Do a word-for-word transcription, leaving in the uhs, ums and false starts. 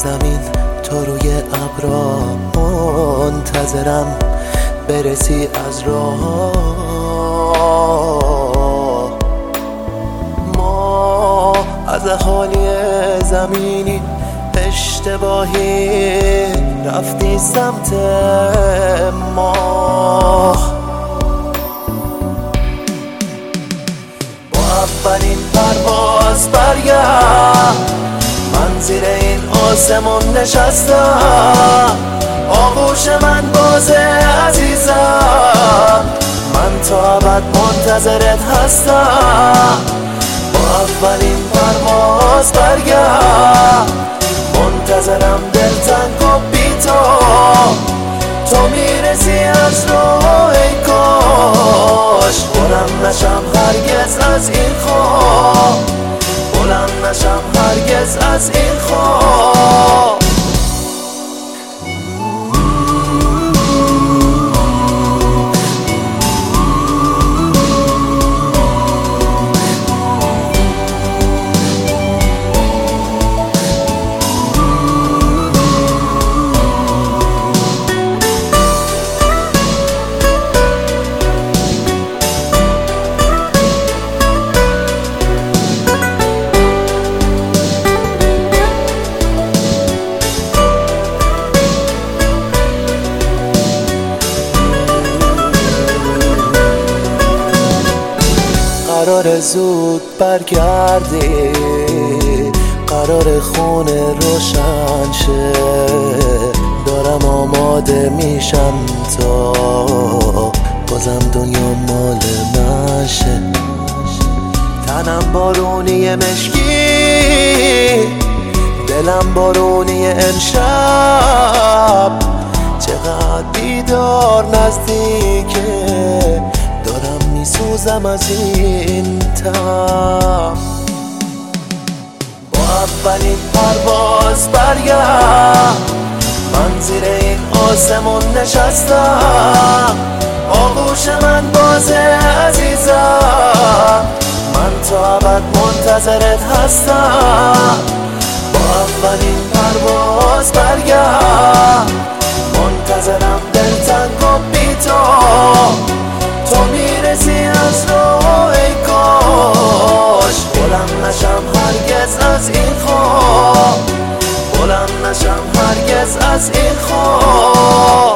زمین تو روی ابرا منتظرم برسی از راه. ما از اهالی زمینی اشتباهی رفتی سمت ما. با اولین پرواز برگرد، من زیر این آسمون نشستم، آغوش من بازه عزیزم، من تا ابد منتظرت هستم. با اولین پرواز برگرد، منتظرم دلتنگ و بی تو، تو میرسی از رو ای کاش بلند نشم هرگز از این خواب، بلند نشم هرگز از این خواب. قرار زود برگردی، قرار خونه روشن شه، دارم آماده میشم تا بازم دنیا مال من شه. تنم بارونی مشکی، دلم بارونی امشب، چقدر بیدار نزدیکه، دارم میسوزم از این تب. با اولین پرواز برگرد، من زیر این آسمون نشستم، آغوش من بازه عزیزم، من تا ابد منتظرت هستم. با اولین پرواز برگرد، منتظرم دلتنگ و بی تو، تو میرسی از رو ای کاش بلند نشم هرگز از این خواب، بلند نشم هرگز از این خواب.